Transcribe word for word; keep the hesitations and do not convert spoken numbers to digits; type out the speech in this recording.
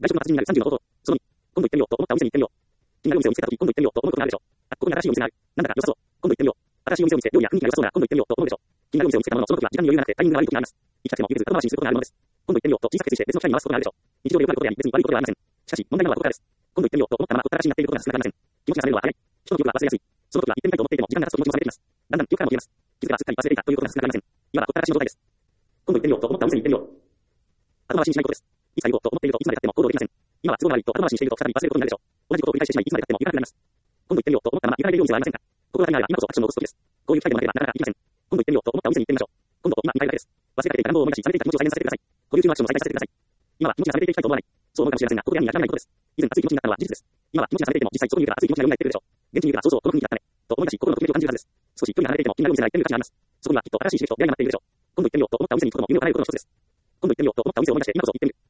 外食の達人になるさんじゅうの方法。そのに、今度行ってみようと思ったお店に行ってみよう。気になるお店を見つけたとき、今度行ってみようと思うことがあるでしょう。あ、ここに新しいお店がある。なんだか良さそう。今度行ってみよう。新しいお店を見つけ、料理や雰囲気が良さそうな、今度行ってみようと思うでしょう。気になるお店を見つけたものの、その時は時間に余裕がなくてタイミングが悪い時があります。行きたくても行けず後回しにすることがあるものです。今度行ってみようと小さく決意して別の機会に回すことがあるでしょう。日常でよくあることであり、別に悪いことではありません。しかし、問題なのはここからです。今度行ってみようと思ったままほったらかしになっていることが少なくありません。気持ちが冷めるのは早い。人の記憶は忘れやすい。その時は行ってみたいと思っていても時間が経つと気持ちも冷めてきます。だんだん記憶からも消えます。気づけばすっかり忘れていたということが少なくありません。今はほったらかしの状態です。今度行ってみようと思ったお店に行ってみよう。後回しにしないことです。いつか行こうと思っているといつまで経っても行動できません。今は都合が悪いと後回しにしていると再び忘れることになるでしょう。同じことを繰り返してしまいいつまで経っても行かなくなります。今度行ってみようと思ったまま行かないでいるお店はありませんか。心がけがあれば今こそアクションを起こす時です。こういう機会でもなければなかなか行きません。今度行ってみようと思ったお店に行ってみましょう。今度今にかいだけです。忘れかけていた願望を思い出し、冷めていた気持ちを再燃させてください。保留中のアクションを再開させてください。今は気持ちが冷めていきたいと思わない。そう思うかもしれませんが、ここでやに諦めないことです。以前熱い気持ちになったのは事実です。今は気持ちが冷めていても実際外にいるから熱い気持ちが蘇っているでしょう。現地にいるからそうそうこの雰囲気だったね。と思い出し心のときめきを感じるはずです。少し距離が離れていても気になるお店が行ってみる価値があります。そこにはきっと新しい刺激と出会いが待っているでしょう。今度行ってみようと思ったお店に行くことも夢を叶えることの一つです。今度行ってみようと思ったお店を思い出して今こそ行ってみる。